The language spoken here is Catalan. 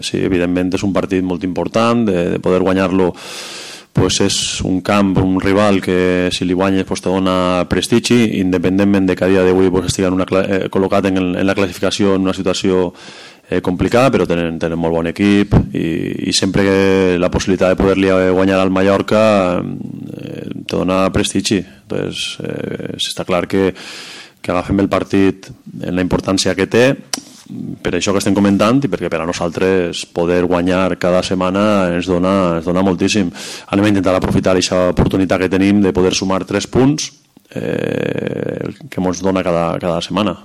Sí, evidentment és un partit molt important, de poder guanyar-lo pues és un camp, un rival que si li guanyes pues, te dona prestigi, independentment de que a dia d'avui pues, estiguen col·locat en la classificació en una situació complicada, però tenen molt bon equip i sempre que la possibilitat de poder-li guanyar al Mallorca te dona prestigi. Entonces, està clar que agafem el partit en la importància que té, per això que estem comentant i perquè per a nosaltres poder guanyar cada setmana ens dona moltíssim. Anem a intentar aprofitar aquesta oportunitat que tenim de poder sumar 3 punts que ens dona cada setmana.